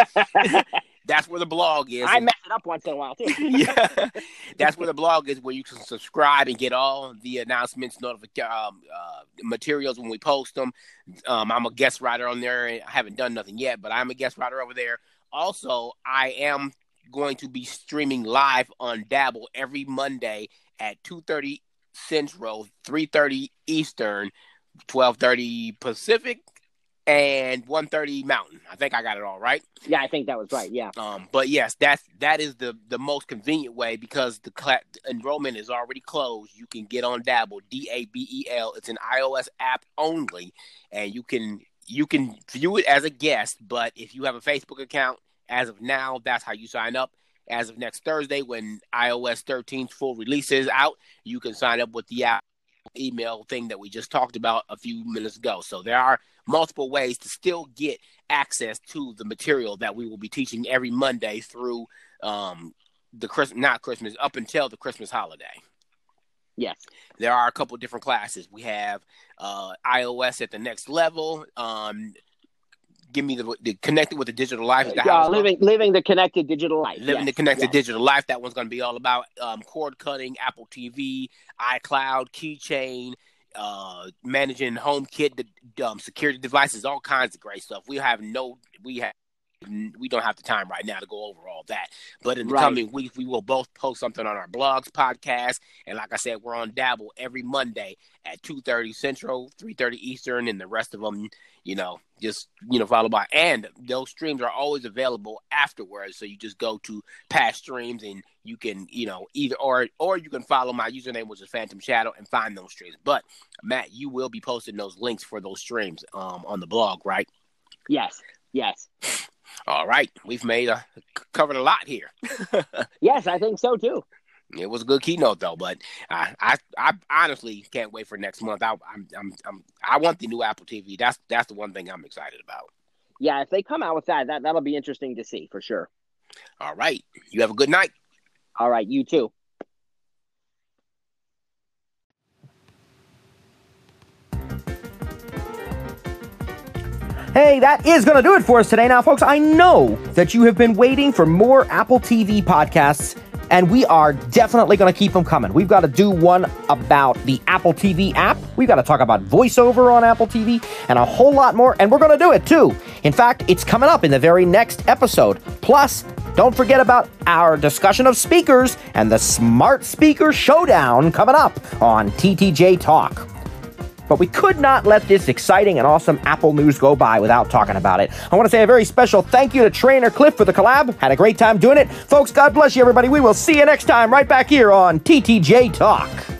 That's where the blog is. I mess it up once in a while, too. Yeah. That's where the blog is, where you can subscribe and get all the announcements, notifications, um, uh, materials when we post them. Um, I'm a guest writer on there. I haven't done nothing yet, but I'm a guest writer over there. Also, I am going to be streaming live on Dabble every Monday at two thirty Central, three thirty Eastern, twelve thirty Pacific, and one thirty Mountain. I think I got it all right. Yeah, I think that was right. Yeah. Um, but yes, that's that is the the most convenient way because the class enrollment is already closed. You can get on Dabble, D A B E L. It's an iOS app only, and you can you can view it as a guest. But if you have a Facebook account, as of now, that's how you sign up. As of next Thursday, when iOS thirteen's full release is out, you can sign up with the app email thing that we just talked about a few minutes ago. So there are multiple ways to still get access to the material that we will be teaching every Monday through um, the Christmas, not Christmas, up until the Christmas holiday. Yes. There are a couple different classes. We have uh, iOS at the next level. Um, Give me the, the connected with the digital life. The uh, living living the connected digital life. Living yes, the connected yes. digital life. That one's going to be all about um, cord cutting, Apple T V, iCloud, Keychain, uh, managing HomeKit, the um, security devices, all kinds of great stuff. We have no, we have we don't have the time right now to go over all that. But in the Right. coming weeks, we will both post something on our blogs, podcast, and like I said, we're on Dabble every Monday at two thirty Central, three thirty Eastern, and the rest of them, you know, just, you know, follow by. And those streams are always available afterwards, so you just go to past streams and you can, you know, either or or you can follow my username, which is Phantom Shadow, and find those streams. But Matt, you will be posting those links for those streams um, on the blog, right? Yes. Yes. All right, we've made a covered a lot here. Yes, I think so too. It was a good keynote though, but I I, I honestly can't wait for next month. I I'm, I'm I'm I want the new Apple T V. That's that's the one thing I'm excited about. Yeah, if they come out with that, that that'll be interesting to see for sure. All right, you have a good night. All right, you too. Hey, that is going to do it for us today. Now, folks, I know that you have been waiting for more Apple T V podcasts, and we are definitely going to keep them coming. We've got to do one about the Apple T V app. We've got to talk about voiceover on Apple T V and a whole lot more, and we're going to do it too. In fact, it's coming up in the very next episode. Plus, don't forget about our discussion of speakers and the Smart Speaker Showdown coming up on T T J Talk. But we could not let this exciting and awesome Apple news go by without talking about it. I want to say a very special thank you to Trainer Cliff for the collab. Had a great time doing it. Folks, God bless you, everybody. We will see you next time right back here on T T J Talk.